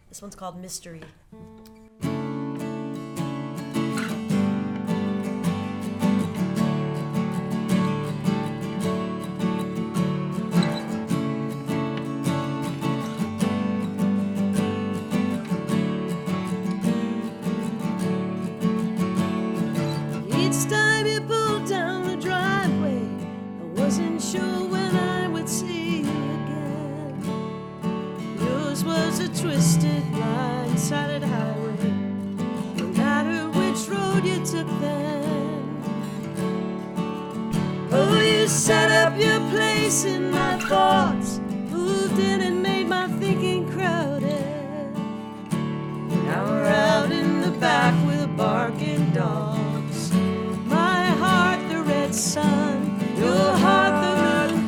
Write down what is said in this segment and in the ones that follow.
This one's called Mystery. Each time you pulled down the driveway, I wasn't sure when I would see you again. Yours was a twisted, blind-sided highway, no matter which road you took then. Oh, you set up your place in my thoughts, moved in and made my thinking crowded. Now we're out in the back with a barking dog. My heart, the red sun, your heart, the moon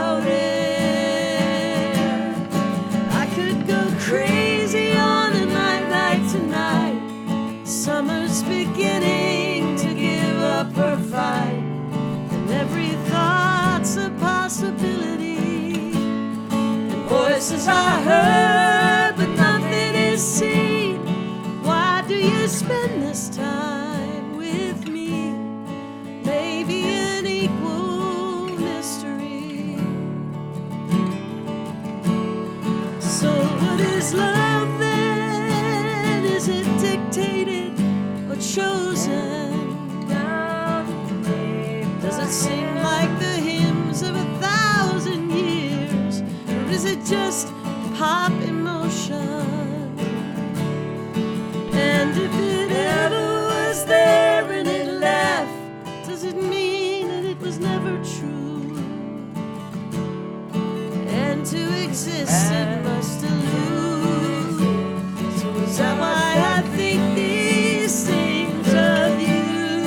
clouded. I could go crazy on a night like tonight. Summer's beginning to give up her fight, and every thought's a possibility. And voices I heard, but nothing is seen. Why do you spend this time with me? Maybe an equal mystery. So what is love then? Is it dictated or chosen? Does it sing like the hymns of 1,000 years? Or is it just pop emotion? And if it ever was there and it left, does it mean that it was never true? And to exist it must elude. So is that why I think these things of you?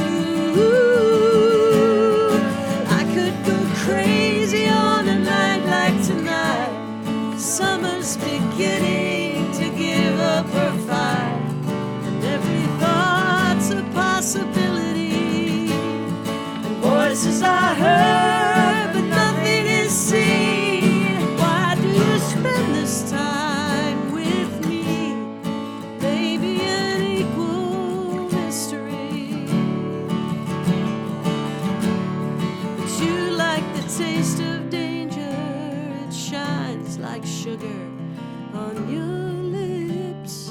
I could go crazy on a night like tonight. Summer's beginning to give up her fight. Every thought's a possibility. And voices I heard, but nothing is seen. Why do you spend this time with me? Maybe an equal mystery. But you like the taste of danger. It shines like sugar on your lips.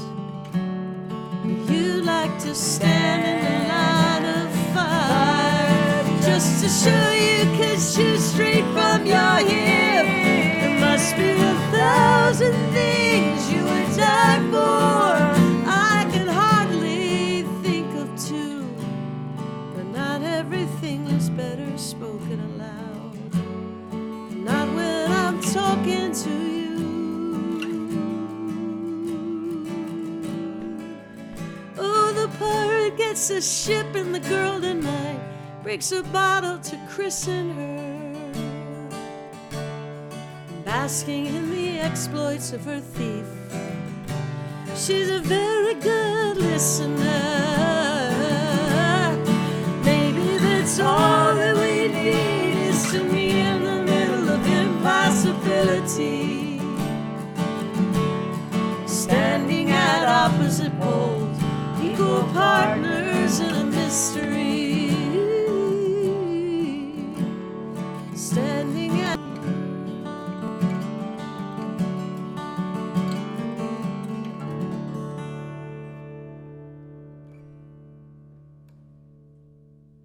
You like to stand in the line of fire just to show you can shoot straight from your hip. There must be 1,000 things you would die for. I can hardly think of two, but not everything is better spoken aloud. Not when I'm talking to you. Pirate gets a ship and the girl tonight breaks a bottle to christen her, basking in the exploits of her thief. She's a very good listener. Maybe that's all that we need, is to meet in the middle of impossibility, standing at opposite poles, equal partners in a mystery.